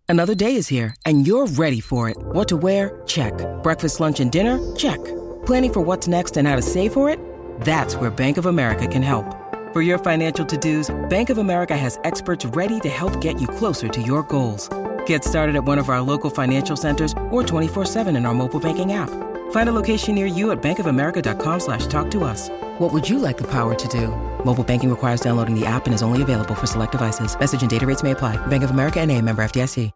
Another day is here, and you're ready for it. What to wear? Check. Breakfast, lunch, and dinner? Check. Planning for what's next and how to save for it? That's where Bank of America can help. For your financial to-dos, Bank of America has experts ready to help get you closer to your goals. Get started at one of our local financial centers or 24/7 in our mobile banking app. Find a location near you at bankofamerica.com/talktous. What would you like the power to do? Mobile banking requires downloading the app and is only available for select devices. Message and data rates may apply. Bank of America N.A., member FDIC.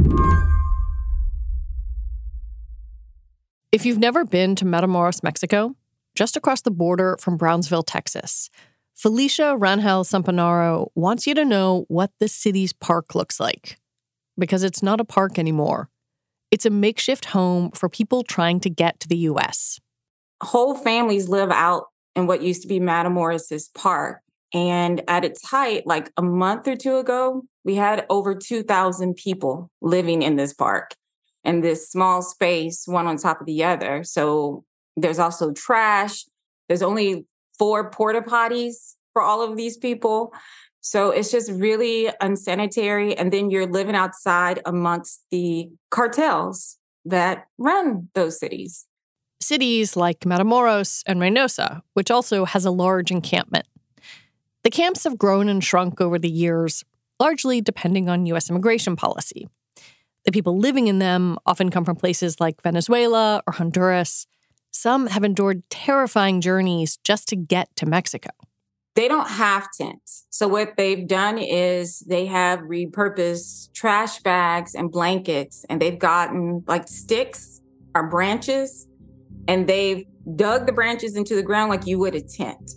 If you've never been to Matamoros, Mexico, just across the border from Brownsville, Texas, Felicia Rangel Sampanaro wants you to know what the city's park looks like. Because it's not a park anymore. It's a makeshift home for people trying to get to the U.S. Whole families live out in what used to be Matamoros Park. And at its height, like a month or two ago, we had over 2,000 people living in this park in this small space, one on top of the other. So there's also trash. There's only 4 porta potties for all of these people. So it's just really unsanitary. And then you're living outside amongst the cartels that run those cities. Cities like Matamoros and Reynosa, which also has a large encampment. The camps have grown and shrunk over the years, largely depending on U.S. immigration policy. The people living in them often come from places like Venezuela or Honduras. Some have endured terrifying journeys just to get to Mexico. They don't have tents. So what they've done is they have repurposed trash bags and blankets, and they've gotten like sticks or branches, and they've dug the branches into the ground like you would a tent.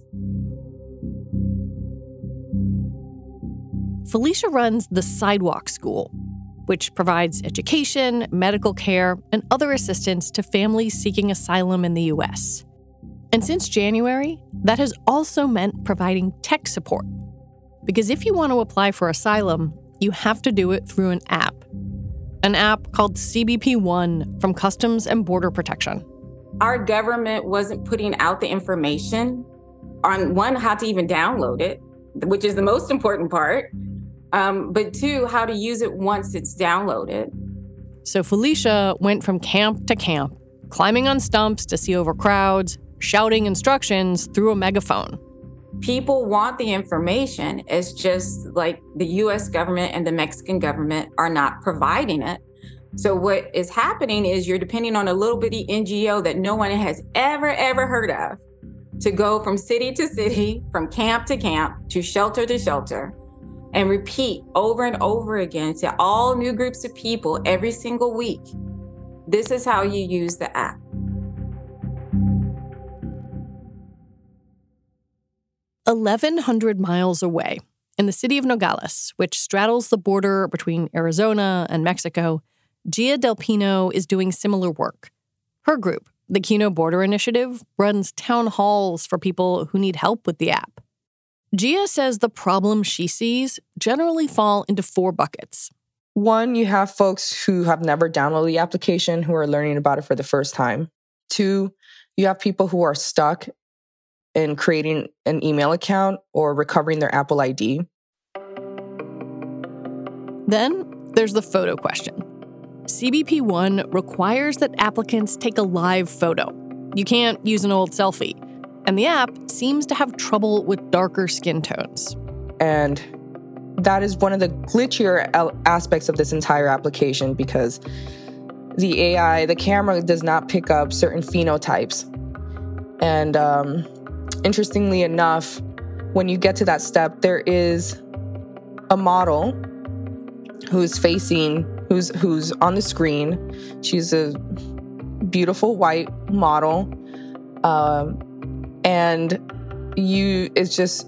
Felicia runs the Sidewalk School, which provides education, medical care, and other assistance to families seeking asylum in the U.S. And since January, that has also meant providing tech support. Because if you want to apply for asylum, you have to do it through an app called CBP One from Customs and Border Protection. Our government wasn't putting out the information on, one, how to even download it, which is the most important part, but 2, how to use it once it's downloaded. So Felicia went from camp to camp, climbing on stumps to see over crowds, shouting instructions through a megaphone. People want the information. It's just like the U.S. government and the Mexican government are not providing it. So what is happening is you're depending on a little bitty NGO that no one has ever heard of to go from city to city, from camp to camp, to shelter, and repeat over and over again to all new groups of people every single week. This is how you use the app. "1,100 miles away, in the city of Nogales, which straddles the border between Arizona and Mexico, Gia Del Pino is doing similar work. Her group, the Kino Border Initiative, runs town halls for people who need help with the app. Gia says the problems she sees generally fall into 4 buckets. 1, you have folks who have never downloaded the application who are learning about it for the first time. 2, you have people who are stuck in creating an email account or recovering their Apple ID. Then there's the photo question. CBP One requires that applicants take a live photo. You can't use an old selfie. And the app seems to have trouble with darker skin tones. And that is one of the glitchier aspects of this entire application because the AI, the camera does not pick up certain phenotypes. And interestingly enough, when you get to that step, there is a model who's on the screen. She's a beautiful white model. And it's just,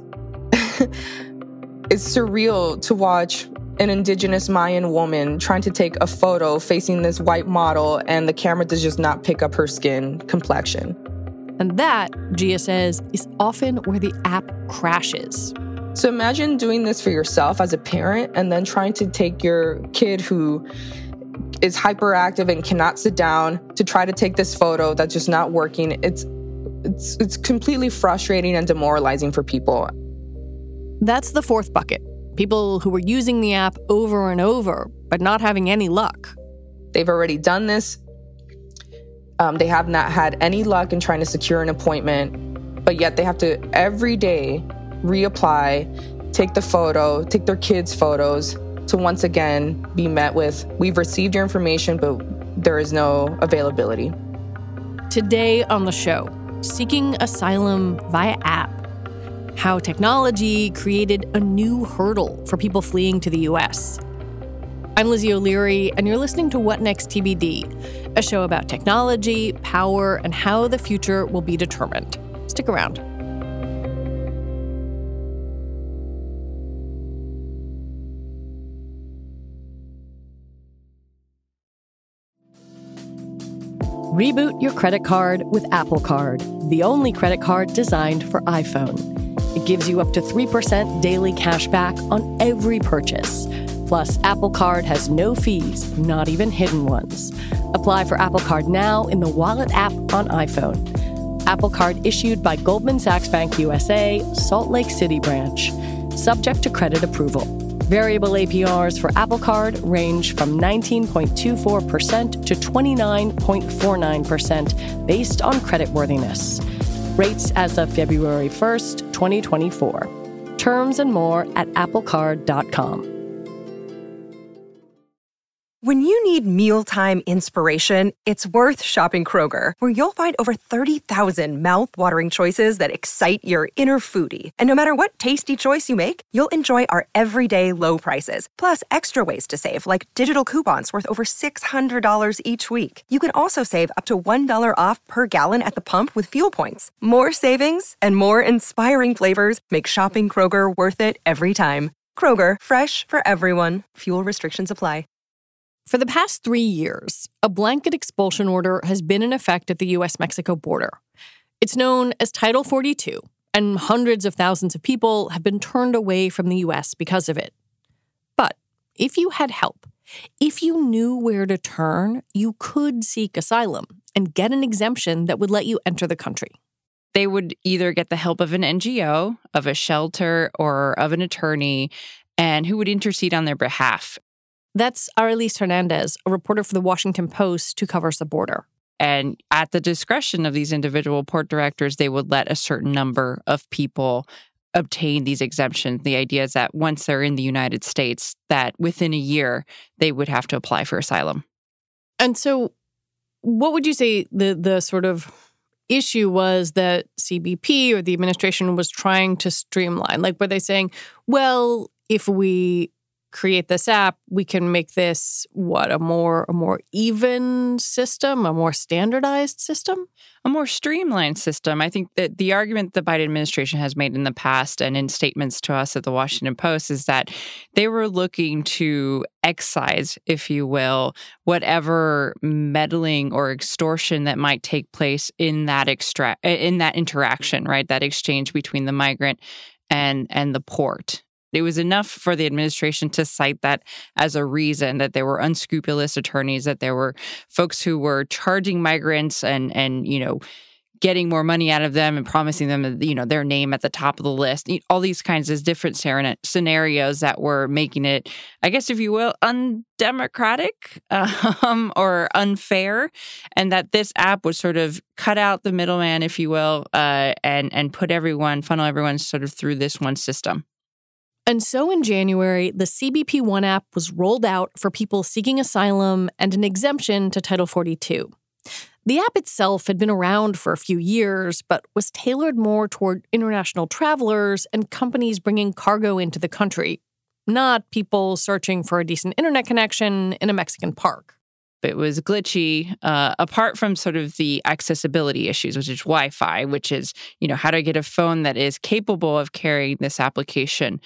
it's surreal to watch an indigenous Mayan woman trying to take a photo facing this white model, and the camera does just not pick up her skin complexion. And that, Gia says, is often where the app crashes. So imagine doing this for yourself as a parent and then trying to take your kid who is hyperactive and cannot sit down to try to take this photo that's just not working. It's completely frustrating and demoralizing for people. That's the 4th bucket. People who were using the app over and over, but not having any luck. They've already done this. They have not had any luck in trying to secure an appointment, but yet they have to every day reapply, take their kids' photos to once again be met with, "We've received your information, but there is no availability." Today on the show, seeking asylum via app. How technology created a new hurdle for people fleeing to the U.S. I'm Lizzie O'Leary, and you're listening to What Next TBD, a show about technology, power, and how the future will be determined. Stick around. Reboot your credit card with Apple Card, the only credit card designed for iPhone. It gives you up to 3% daily cash back on every purchase. Plus, Apple Card has no fees, not even hidden ones. Apply for Apple Card now in the Wallet app on iPhone. Apple Card issued by Goldman Sachs Bank USA, Salt Lake City branch. Subject to credit approval. Variable APRs for Apple Card range from 19.24% to 29.49% based on creditworthiness. Rates as of February 1st, 2024. Terms and more at applecard.com. When you need mealtime inspiration, it's worth shopping Kroger, where you'll find over 30,000 mouth-watering choices that excite your inner foodie. And no matter what tasty choice you make, you'll enjoy our everyday low prices, plus extra ways to save, like digital coupons worth over $600 each week. You can also save up to $1 off per gallon at the pump with fuel points. More savings and more inspiring flavors make shopping Kroger worth it every time. Kroger, fresh for everyone. Fuel restrictions apply. For the past 3 years, a blanket expulsion order has been in effect at the U.S.-Mexico border. It's known as Title 42, and hundreds of thousands of people have been turned away from the U.S. because of it. But if you had help, if you knew where to turn, you could seek asylum and get an exemption that would let you enter the country. They would either get the help of an NGO, of a shelter, or of an attorney, and who would intercede on their behalf. That's Arelis Hernandez, a reporter for The Washington Post who covers the border. And at the discretion of these individual port directors, they would let a certain number of people obtain these exemptions. The idea is that once they're in the United States, that within a year, they would have to apply for asylum. And so what would you say the sort of issue was that CBP or the administration was trying to streamline? Like, were they saying, well, if we create this app, we can make this, a more even system, a more standardized system? A more streamlined system. I think that the argument the Biden administration has made in the past and in statements to us at the Washington Post is that they were looking to excise, if you will, whatever meddling or extortion that might take place in that interaction, right? That exchange between the migrant and the port. It was enough for the administration to cite that as a reason, that there were unscrupulous attorneys, that there were folks who were charging migrants and getting more money out of them and promising them, their name at the top of the list. All these kinds of different scenarios that were making it, I guess, if you will, undemocratic or unfair, and that this app would sort of cut out the middleman, if you will, and funnel everyone sort of through this one system. And so in January, the CBP One app was rolled out for people seeking asylum and an exemption to Title 42. The app itself had been around for a few years, but was tailored more toward international travelers and companies bringing cargo into the country, not people searching for a decent internet connection in a Mexican park. It was glitchy, apart from sort of the accessibility issues, which is Wi-Fi, which is, how to get a phone that is capable of carrying this application.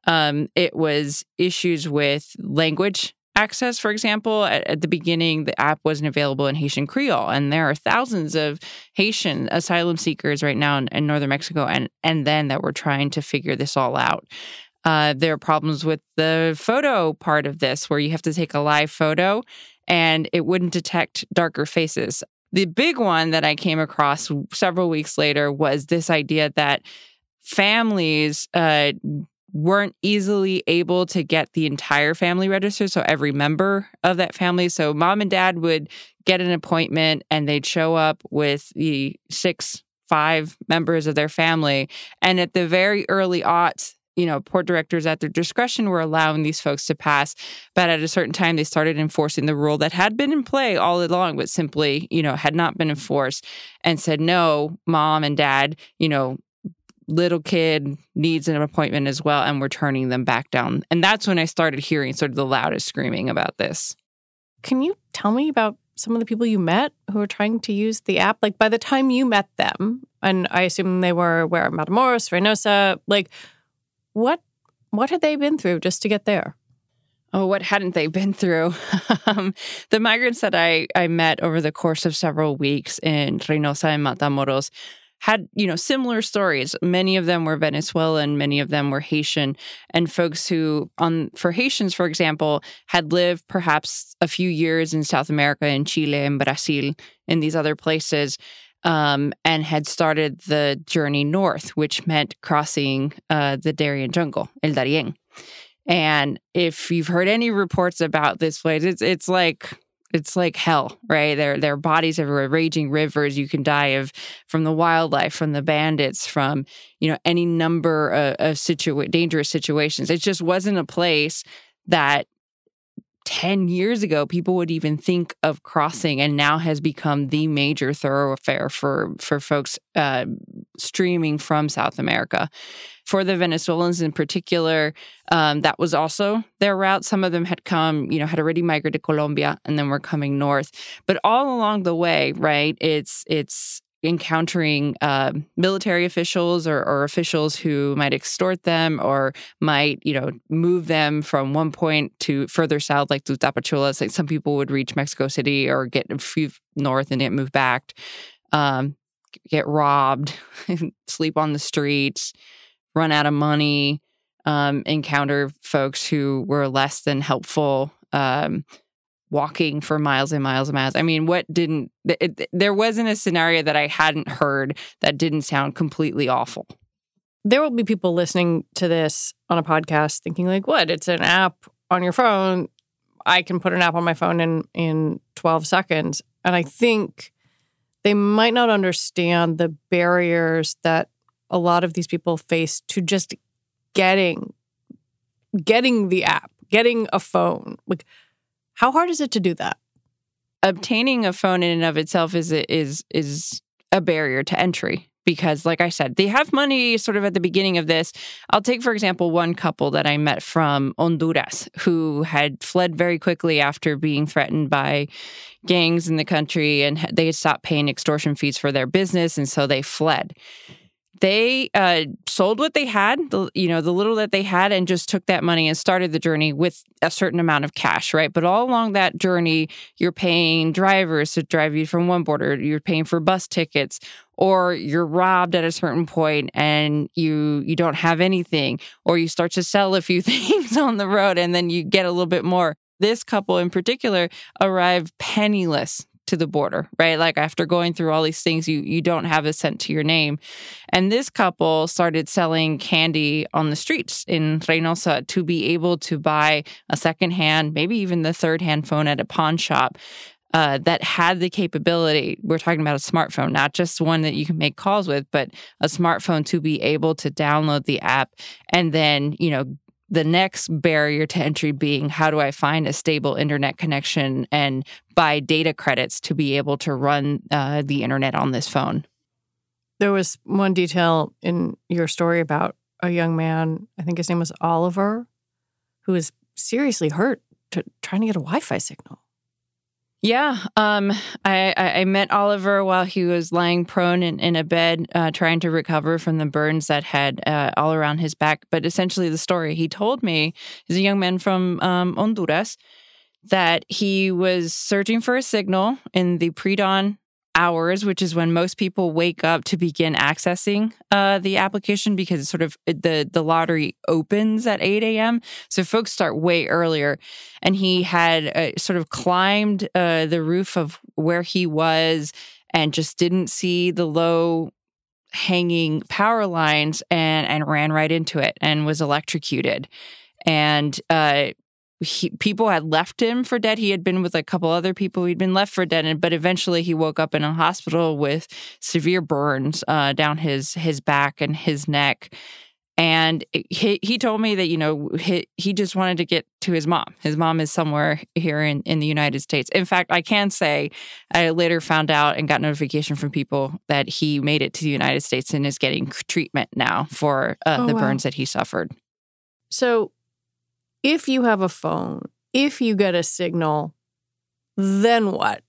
It was issues with language access, for example. At the beginning, the app wasn't available in Haitian Creole, and there are thousands of Haitian asylum seekers right now in northern Mexico, and then that we're trying to figure this all out. There are problems with the photo part of this, where you have to take a live photo, and it wouldn't detect darker faces. The big one that I came across several weeks later was this idea that families weren't easily able to get the entire family registered, so every member of that family. So mom and dad would get an appointment and they'd show up with the 5 members of their family. And at the very early aughts, port directors at their discretion were allowing these folks to pass. But at a certain time, they started enforcing the rule that had been in play all along, but simply, had not been enforced, and said, no, mom and dad, little kid needs an appointment as well, and we're turning them back down. And that's when I started hearing sort of the loudest screaming about this. Can you tell me about some of the people you met who were trying to use the app? Like, by the time you met them, and I assume they were where, Matamoros, Reynosa, like, what had they been through just to get there? Oh, what hadn't they been through? The migrants that I met over the course of several weeks in Reynosa and Matamoros had, similar stories. Many of them were Venezuelan, many of them were Haitian, and folks who, for Haitians, for example, had lived perhaps a few years in South America, in Chile, in Brazil, in these other places, and had started the journey north, which meant crossing the Darien jungle, El Darién. And if you've heard any reports about this place, it's like hell, right? There are bodies everywhere, raging rivers. You can die from the wildlife, from the bandits, from any number of dangerous situations. It just wasn't a place that 10 years ago people would even think of crossing, and now has become the major thoroughfare for folks streaming from South America. For the Venezuelans in particular, that was also their route. Some of them had come, had already migrated to Colombia and then were coming north. But all along the way, right, it's encountering military officials or officials who might extort them or might, move them from one point to further south, like to Tapachulas. Like some people would reach Mexico City or get a few north and get moved back, get robbed, sleep on the streets, run out of money, encounter folks who were less than helpful, walking for miles and miles and miles. I mean, there wasn't a scenario that I hadn't heard that didn't sound completely awful. There will be people listening to this on a podcast thinking like, what? It's an app on your phone. I can put an app on my phone in 12 seconds. And I think they might not understand the barriers that a lot of these people face to just getting the app, getting a phone. Like, how hard is it to do that? Obtaining a phone in and of itself is a barrier to entry because, like I said, they have money sort of at the beginning of this. I'll take, for example, one couple that I met from Honduras who had fled very quickly after being threatened by gangs in the country, and they had stopped paying extortion fees for their business, and so they fled. They sold what they had, the little that they had, and just took that money and started the journey with a certain amount of cash, right? But all along that journey, you're paying drivers to drive you from one border, you're paying for bus tickets, or you're robbed at a certain point and you don't have anything, or you start to sell a few things on the road and then you get a little bit more. This couple in particular arrived penniless to the border, right? Like after going through all these things, you don't have a cent to your name. And this couple started selling candy on the streets in Reynosa to be able to buy a secondhand, maybe even the third-hand phone at a pawn shop that had the capability. We're talking about a smartphone, not just one that you can make calls with, but a smartphone to be able to download the app and then, the next barrier to entry being, how do I find a stable internet connection and buy data credits to be able to run the internet on this phone? There was one detail in your story about a young man, I think his name was Oliver, who was seriously hurt trying to get a Wi-Fi signal. Yeah, I met Oliver while he was lying prone in a bed, trying to recover from the burns that had all around his back. But essentially the story he told me is a young man from Honduras that he was searching for a signal in the pre-dawn hours, which is when most people wake up to begin accessing the application, because it's sort of the lottery opens at 8 a.m. So folks start way earlier. And he had sort of climbed the roof of where he was and just didn't see the low hanging power lines and ran right into it and was electrocuted. And people had left him for dead. He had been with a couple other people. He'd been left for dead, but eventually he woke up in a hospital with severe burns down his back and his neck. And he told me that, he just wanted to get to his mom. His mom is somewhere here in the United States. In fact, I can say I later found out and got notification from people that he made it to the United States and is getting treatment now for the burns that he suffered. So if you have a phone, if you get a signal, then what?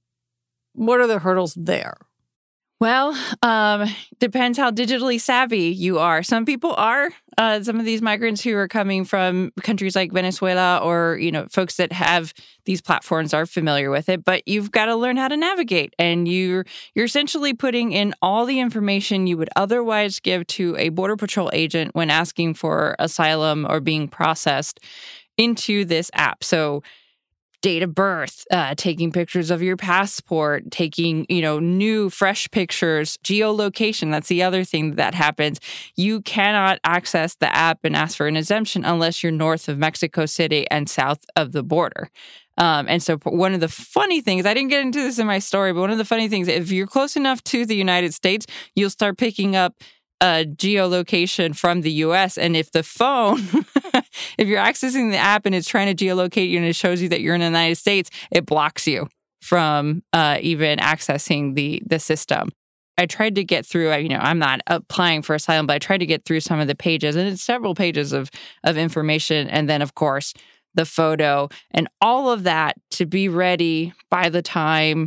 What are the hurdles there? Well, depends how digitally savvy you are. Some people are. Some of these migrants who are coming from countries like Venezuela or, folks that have these platforms are familiar with it, but you've got to learn how to navigate. And you're essentially putting in all the information you would otherwise give to a Border Patrol agent when asking for asylum or being processed into this app. So date of birth, taking pictures of your passport, taking, new, fresh pictures, geolocation. That's the other thing that happens. You cannot access the app and ask for an exemption unless you're north of Mexico City and south of the border. And so one of the funny things, I didn't get into this in my story, but one of the funny things, if you're close enough to the United States, you'll start picking up geolocation from the U.S. And if the phone, if you're accessing the app and it's trying to geolocate you and it shows you that you're in the United States, it blocks you from even accessing the system. I tried to get through, I'm not applying for asylum, but I tried to get through some of the pages, and it's several pages of information. And then, of course, the photo and all of that to be ready by the time,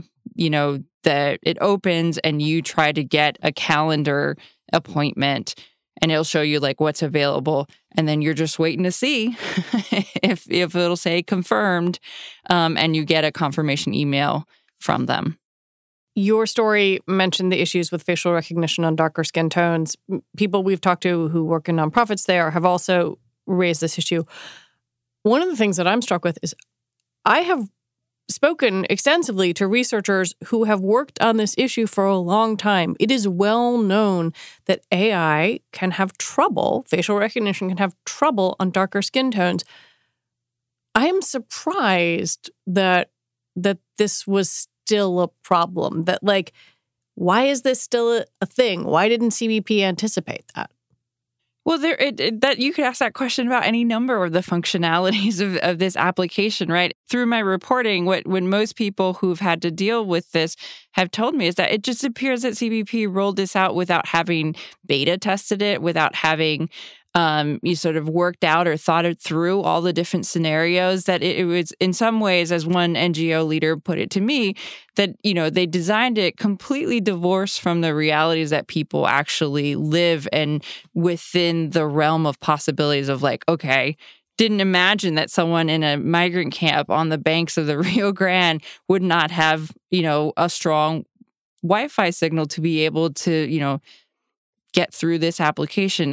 that it opens and you try to get a calendar appointment, and it'll show you what's available, and then you're just waiting to see if it'll say confirmed, and you get a confirmation email from them. Your story mentioned the issues with facial recognition on darker skin tones. People we've talked to who work in nonprofits there have also raised this issue. One of the things that I'm struck with is I have spoken extensively to researchers who have worked on this issue for a long time. It is well known that AI can have trouble, facial recognition can have trouble on darker skin tones. I am surprised that this was still a problem, that why is this still a thing? Why didn't CBP anticipate that? Well, that you could ask that question about any number of the functionalities of this application, right? Through my reporting, when most people who've had to deal with this have told me is that it just appears that CBP rolled this out without having beta tested it, without having you sort of worked out or thought it through all the different scenarios, that it was in some ways, as one NGO leader put it to me, that, they designed it completely divorced from the realities that people actually live and within the realm of possibilities of didn't imagine that someone in a migrant camp on the banks of the Rio Grande would not have, a strong Wi-Fi signal to be able to, get through this application.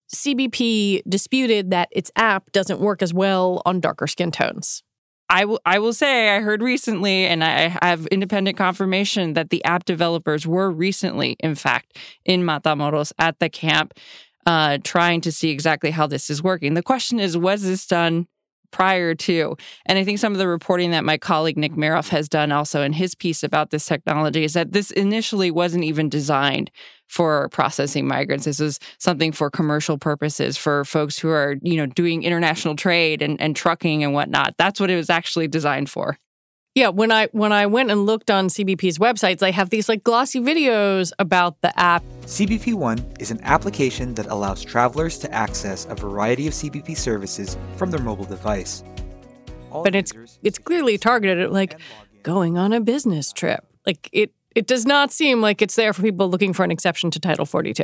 CBP disputed that its app doesn't work as well on darker skin tones. I will say I heard recently, and I have independent confirmation that the app developers were recently, in fact, in Matamoros at the camp, trying to see exactly how this is working. The question is, was this done prior to? And I think some of the reporting that my colleague Nick Maroff has done also in his piece about this technology is that this initially wasn't even designed for processing migrants. This is something for commercial purposes, for folks who are, doing international trade and trucking and whatnot. That's what it was actually designed for. Yeah, when I went and looked on CBP's websites, they have these glossy videos about the app. CBP One is an application that allows travelers to access a variety of CBP services from their mobile device. But it's clearly targeted at going on a business trip. It does not seem like it's there for people looking for an exception to Title 42.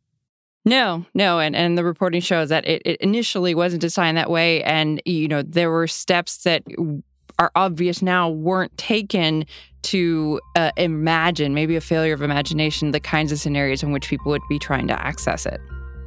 No. And the reporting shows that it initially wasn't designed that way. And, there were steps that are obvious now weren't taken to imagine, maybe a failure of imagination, the kinds of scenarios in which people would be trying to access it.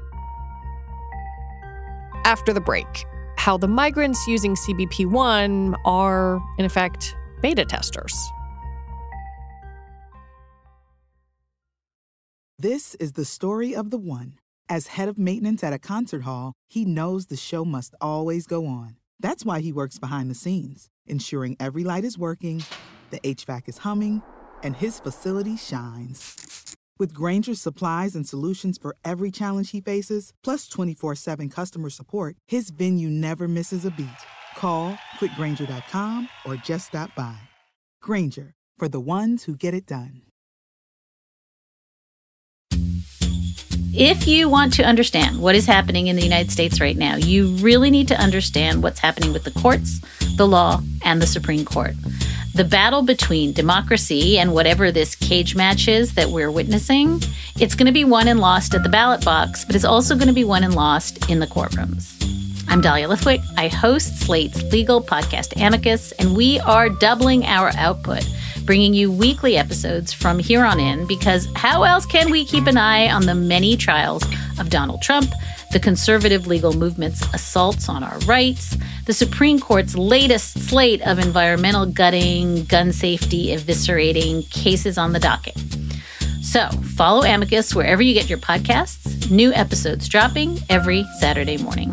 After the break, how the migrants using CBP One are, in effect, beta testers. This is the story of the one. As head of maintenance at a concert hall, he knows the show must always go on. That's why he works behind the scenes, ensuring every light is working, the HVAC is humming, and his facility shines. With Grainger's supplies and solutions for every challenge he faces, plus 24/7 customer support, his venue never misses a beat. Call quickgrainger.com or just stop by. Grainger, for the ones who get it done. If you want to understand what is happening in the United States right now, you really need to understand what's happening with the courts, the law, and the Supreme Court. The battle between democracy and whatever this cage match is that we're witnessing, it's going to be won and lost at the ballot box, but it's also going to be won and lost in the courtrooms. I'm Dahlia Lithwick. I host Slate's legal podcast Amicus, and we are doubling our output, bringing you weekly episodes from here on in, because how else can we keep an eye on the many trials of Donald Trump, the conservative legal movement's assaults on our rights, the Supreme Court's latest slate of environmental gutting, gun safety eviscerating cases on the docket. So follow Amicus wherever you get your podcasts. New episodes dropping every Saturday morning.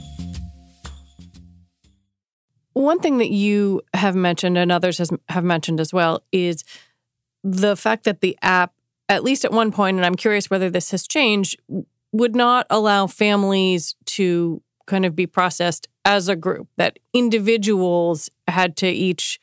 One thing that you have mentioned and others have mentioned as well is the fact that the app, at least at one point, and I'm curious whether this has changed, would not allow families to kind of be processed as a group, that individuals had to each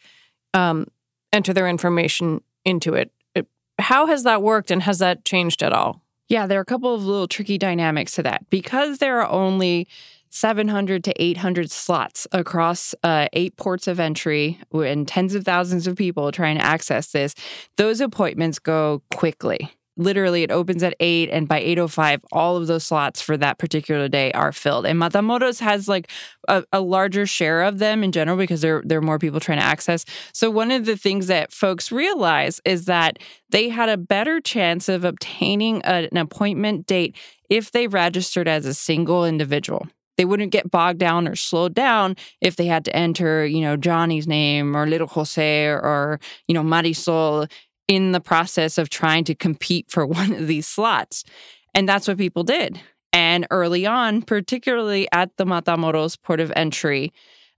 enter their information into it. How has that worked, and has that changed at all? Yeah, there are a couple of little tricky dynamics to that. Because there are only 700 to 800 slots across 8 ports of entry and tens of thousands of people trying to access this, those appointments go quickly. Literally, it opens at 8, and by 8:05, all of those slots for that particular day are filled. And Matamoros has like a larger share of them in general because there are more people trying to access. So one of the things that folks realize is that they had a better chance of obtaining an appointment date if they registered as a single individual. They wouldn't get bogged down or slowed down if they had to enter, Johnny's name or Little Jose or Marisol in the process of trying to compete for one of these slots. And that's what people did. And early on, particularly at the Matamoros port of entry,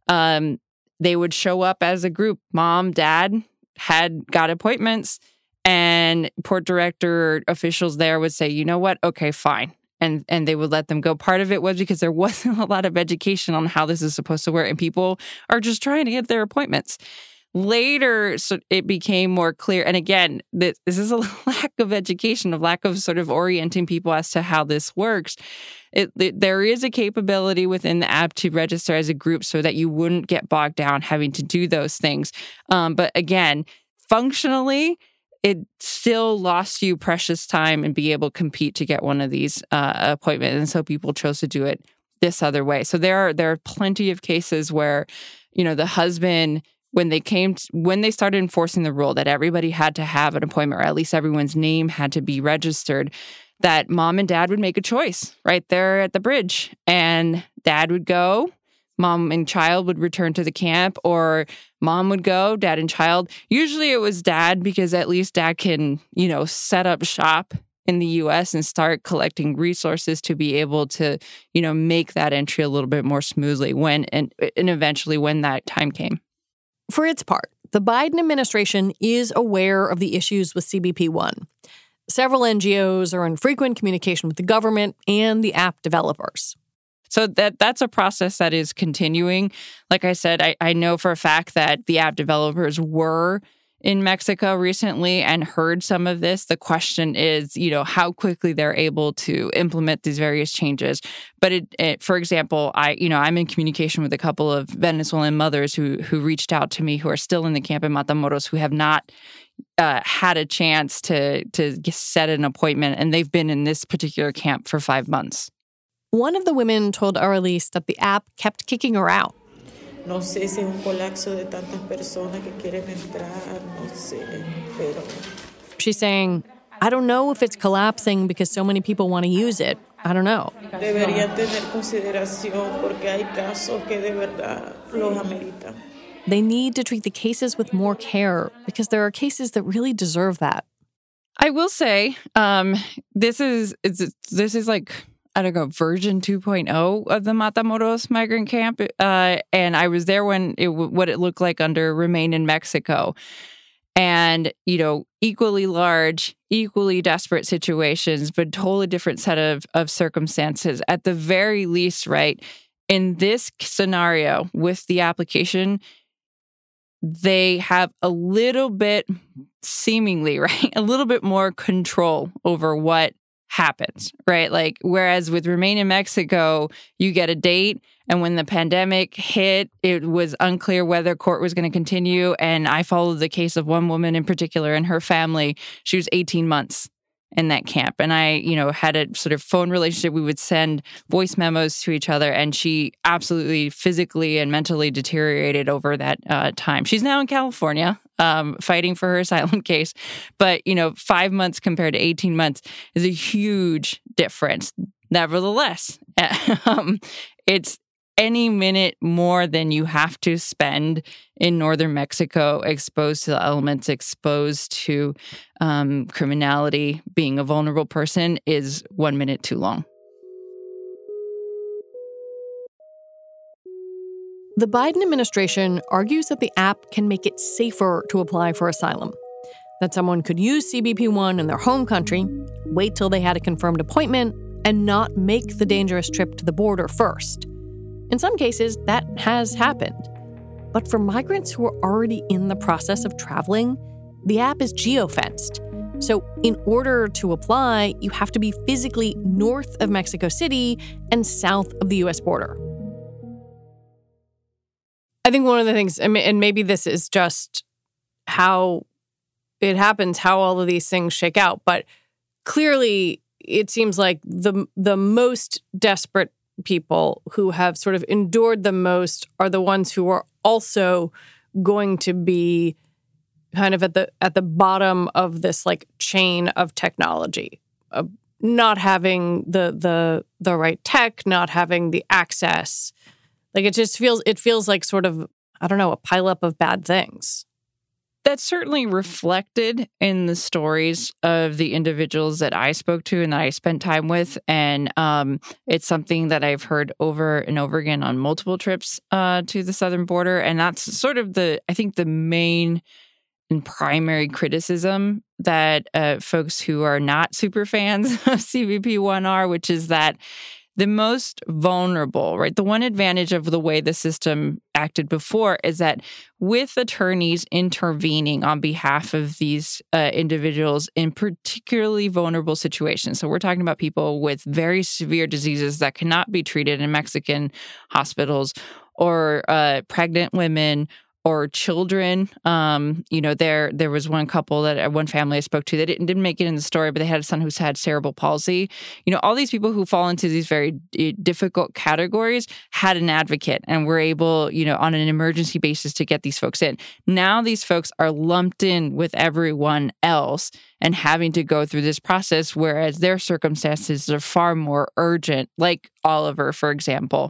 they would show up as a group. Mom, dad had got appointments, and port director officials there would say, you know what? Okay, fine. And they would let them go. Part of it was because there wasn't a lot of education on how this is supposed to work, and people are just trying to get their appointments. Later, so it became more clear. And again, this is a lack of education, a lack of sort of orienting people as to how this works. There is a capability within the app to register as a group so that you wouldn't get bogged down having to do those things. But again, functionally, it still lost you precious time and be able to compete to get one of these appointments. And so people chose to do it this other way. So there are plenty of cases where, the husband, when they started enforcing the rule that everybody had to have an appointment, or at least everyone's name had to be registered, that mom and dad would make a choice right there at the bridge. And dad would go, mom and child would return to the camp, or mom would go, dad and child. Usually it was dad, because at least dad can, set up shop in the U.S. and start collecting resources to be able to, make that entry a little bit more smoothly and eventually when that time came. For its part, the Biden administration is aware of the issues with CBP-1. Several NGOs are in frequent communication with the government and the app developers. So that's a process that is continuing. Like I said, I know for a fact that the app developers were in Mexico recently and heard some of this. The question is, how quickly they're able to implement these various changes. But for example, I'm in communication with a couple of Venezuelan mothers who reached out to me, who are still in the camp in Matamoros, who have not had a chance to set an appointment, and they've been in this particular camp for 5 months. One of the women told Aurelice that the app kept kicking her out. No sé si es un colapso de tantas personas que quieren entrar, no sé, pero... She's saying, I don't know if it's collapsing because so many people want to use it. I don't know. Deberían tener consideración porque hay casos que de verdad los ameritan. They need to treat the cases with more care because there are cases that really deserve that. I will say, this is like, I don't know, version 2.0 of the Matamoros migrant camp. And I was there when what it looked like under Remain in Mexico. And, equally large, equally desperate situations, but totally different set of circumstances. At the very least, right, in this scenario with the application, they have a little bit, seemingly, right, a little bit more control over what happens, right? Like, whereas with Remain in Mexico, you get a date, and when the pandemic hit, it was unclear whether court was going to continue. And I followed the case of one woman in particular and her family. She was 18 months in that camp. And I, had a sort of phone relationship. We would send voice memos to each other, and she absolutely physically and mentally deteriorated over that time. She's now in California, fighting for her asylum case. But, 5 months compared to 18 months is a huge difference. Nevertheless, it's any minute more than you have to spend in northern Mexico, exposed to the elements, exposed to criminality, being a vulnerable person, is 1 minute too long. The Biden administration argues that the app can make it safer to apply for asylum, that someone could use CBP-1 in their home country, wait till they had a confirmed appointment, and not make the dangerous trip to the border first. In some cases, that has happened. But for migrants who are already in the process of traveling, the app is geofenced. So in order to apply, you have to be physically north of Mexico City and south of the U.S. border. I think one of the things, and maybe this is just how it happens, how all of these things shake out, but clearly it seems like the most desperate people who have sort of endured the most are the ones who are also going to be kind of at the bottom of this like chain of technology, of not having the right tech, not having the access. Like it feels like sort of, I don't know, a pileup of bad things. That's certainly reflected in the stories of the individuals that I spoke to and that I spent time with. And it's something that I've heard over and over again on multiple trips to the southern border. And that's sort of the main and primary criticism that folks who are not super fans of CBP-1 are, which is that the most vulnerable, right? The one advantage of the way the system acted before is that with attorneys intervening on behalf of these individuals in particularly vulnerable situations. So we're talking about people with very severe diseases that cannot be treated in Mexican hospitals, or pregnant women, or children. There was one couple one family I spoke to that didn't make it in the story, but they had a son who's had cerebral palsy. All these people who fall into these very difficult categories had an advocate and were able, on an emergency basis to get these folks in. Now these folks are lumped in with everyone else and having to go through this process, whereas their circumstances are far more urgent, like Oliver, for example.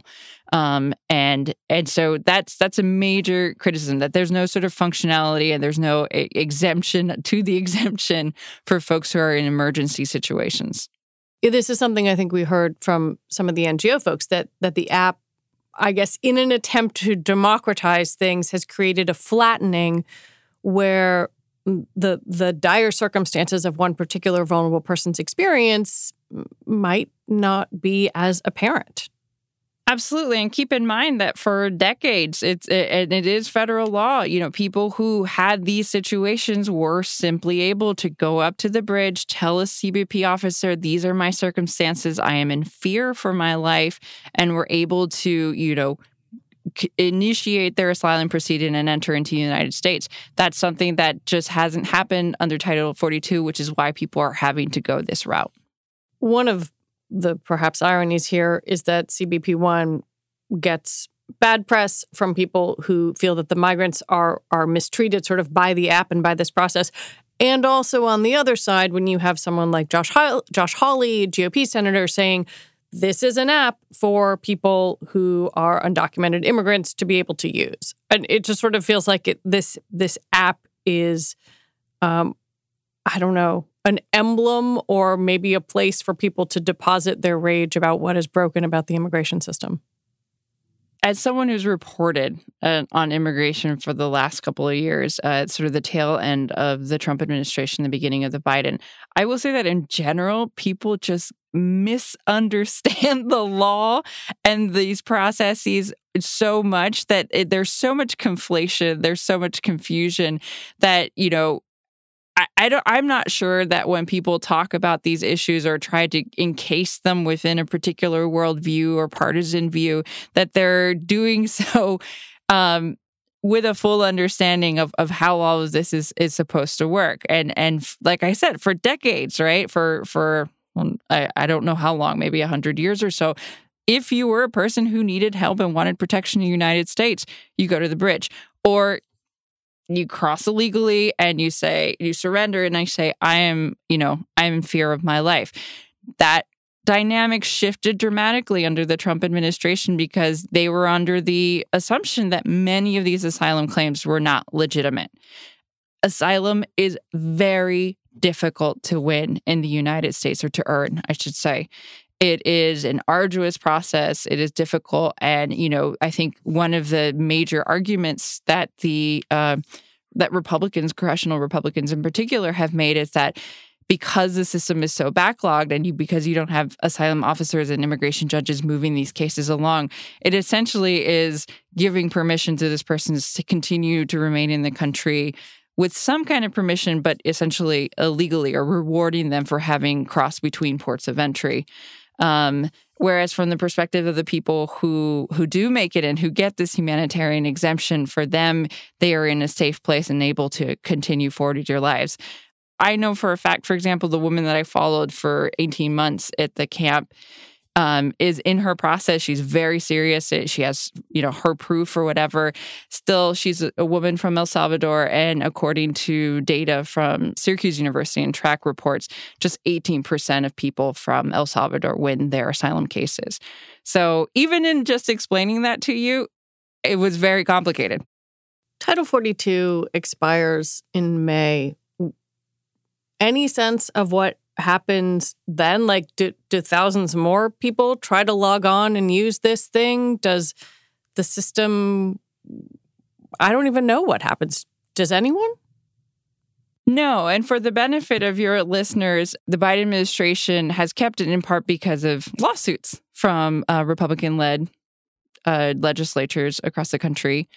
And so that's a major criticism, that there's no sort of functionality and there's no exemption to the exemption for folks who are in emergency situations. This is something I think we heard from some of the NGO folks, that the app, I guess, in an attempt to democratize things, has created a flattening where the dire circumstances of one particular vulnerable person's experience might not be as apparent. Absolutely. And keep in mind that for decades, it is federal law. People who had these situations were simply able to go up to the bridge, tell a CBP officer, these are my circumstances, I am in fear for my life, and were able to, initiate their asylum proceeding and enter into the United States. That's something that just hasn't happened under Title 42, which is why people are having to go this route. One of the perhaps ironies here is that CBP-1 gets bad press from people who feel that the migrants are mistreated sort of by the app and by this process. And also on the other side, when you have someone like Josh Hawley, GOP senator, saying this is an app for people who are undocumented immigrants to be able to use. And it just sort of feels like this app is, I don't know, an emblem or maybe a place for people to deposit their rage about what is broken about the immigration system? As someone who's reported on immigration for the last couple of years, sort of the tail end of the Trump administration, the beginning of the Biden, I will say that in general, people just misunderstand the law and these processes so much that there's so much conflation, there's so much confusion that, I'm not sure that when people talk about these issues or try to encase them within a particular worldview or partisan view, that they're doing so with a full understanding of how all of this is supposed to work. And like I said, for decades, right? For I don't know how long, maybe 100 years or so, if you were a person who needed help and wanted protection in the United States, you go to the bridge. Or you cross illegally and you surrender, and I say, I'm in fear of my life. That dynamic shifted dramatically under the Trump administration because they were under the assumption that many of these asylum claims were not legitimate. Asylum is very difficult to win in the United States, or to earn, I should say. It is an arduous process. It is difficult. And, I think one of the major arguments that that Republicans, congressional Republicans in particular, have made is that because the system is so backlogged and because you don't have asylum officers and immigration judges moving these cases along, it essentially is giving permission to this person to continue to remain in the country with some kind of permission, but essentially illegally, or rewarding them for having crossed between ports of entry. Whereas from the perspective of the people who do make it and who get this humanitarian exemption, for them, they are in a safe place and able to continue forward with their lives. I know for a fact, for example, the woman that I followed for 18 months at the camp is in her process. She's very serious. She has, her proof or whatever. Still, she's a woman from El Salvador. And according to data from Syracuse University and track reports, just 18% of people from El Salvador win their asylum cases. So even in just explaining that to you, it was very complicated. Title 42 expires in May. Any sense of what happens then? Like, do thousands more people try to log on and use this thing? Does the system... I don't even know what happens. Does anyone? No, and for the benefit of your listeners, the Biden administration has kept it in part because of lawsuits from Republican-led legislatures across the country.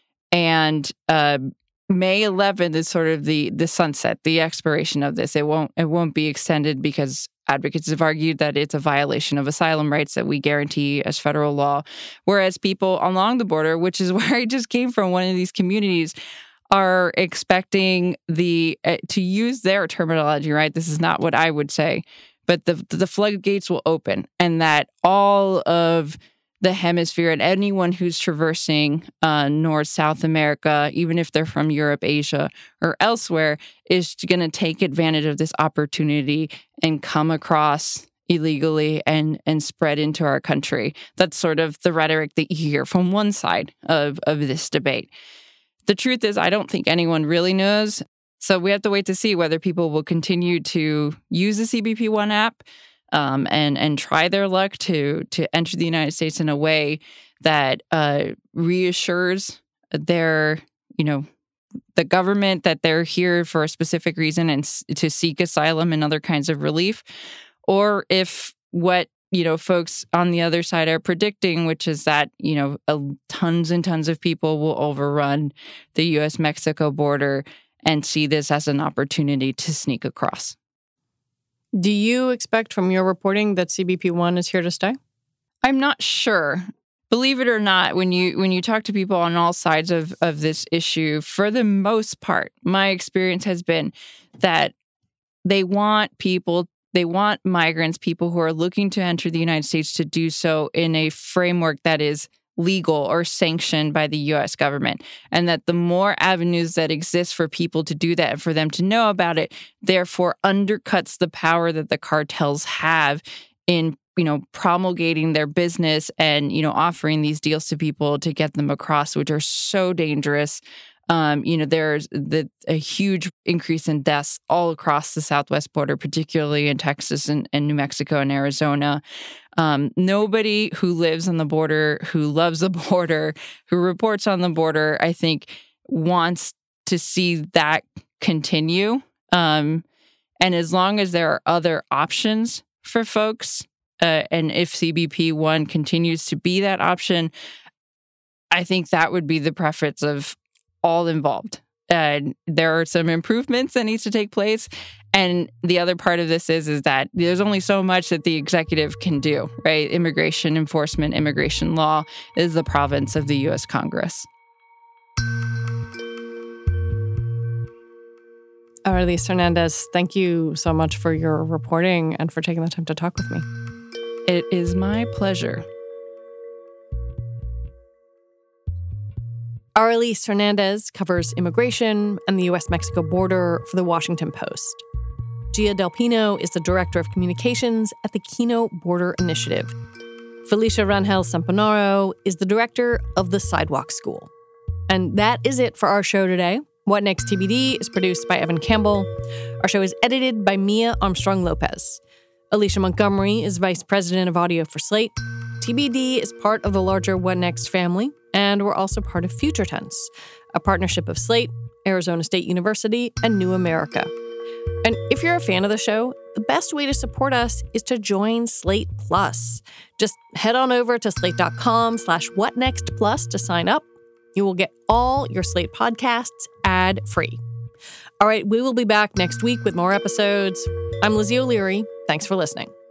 And May 11th is sort of the sunset, the expiration of this. It won't be extended because advocates have argued that it's a violation of asylum rights that we guarantee as federal law. Whereas people along the border, which is where I just came from, one of these communities, are expecting to use their terminology, right? This is not what I would say, but the floodgates will open, and that all of the hemisphere and anyone who's traversing North, South America, even if they're from Europe, Asia, or elsewhere, is going to take advantage of this opportunity and come across illegally and spread into our country. That's sort of the rhetoric that you hear from one side of this debate. The truth is, I don't think anyone really knows. So we have to wait to see whether people will continue to use the CBP One app and try their luck to enter the United States in a way that reassures the government that they're here for a specific reason and to seek asylum and other kinds of relief, or if what folks on the other side are predicting, which is that tons and tons of people will overrun the U.S.-Mexico border and see this as an opportunity to sneak across. Do you expect from your reporting that CBP One is here to stay? I'm not sure. Believe it or not, when you talk to people on all sides of this issue, for the most part, my experience has been that they want migrants, people who are looking to enter the United States, to do so in a framework that is legal or sanctioned by the U.S. government, and that the more avenues that exist for people to do that and for them to know about it, therefore undercuts the power that the cartels have in promulgating their business and offering these deals to people to get them across, which are so dangerous There's a huge increase in deaths all across the southwest border, particularly in Texas and New Mexico and Arizona. Nobody who lives on the border, who loves the border, who reports on the border, I think wants to see that continue. And as long as there are other options for folks, and if CBP-1 continues to be that option, I think that would be the preference of all involved. There are some improvements that needs to take place. And the other part of this is that there's only so much that the executive can do, right? Immigration enforcement, immigration law is the province of the U.S. Congress. Aurelice Hernandez, thank you so much for your reporting and for taking the time to talk with me. It is my pleasure. Aurelice Hernandez covers immigration and the U.S.-Mexico border for The Washington Post. Gia Del Pino is the Director of Communications at the Kino Border Initiative. Felicia Rangel Samponaro is the Director of the Sidewalk School. And that is it for our show today. What Next TBD is produced by Evan Campbell. Our show is edited by Mia Armstrong-Lopez. Alicia Montgomery is Vice President of Audio for Slate. TBD is part of the larger What Next family, and we're also part of Future Tense, a partnership of Slate, Arizona State University, and New America. And if you're a fan of the show, the best way to support us is to join Slate Plus. Just head on over to slate.com/whatnextplus to sign up. You will get all your Slate podcasts ad-free. All right, we will be back next week with more episodes. I'm Lizzie O'Leary. Thanks for listening.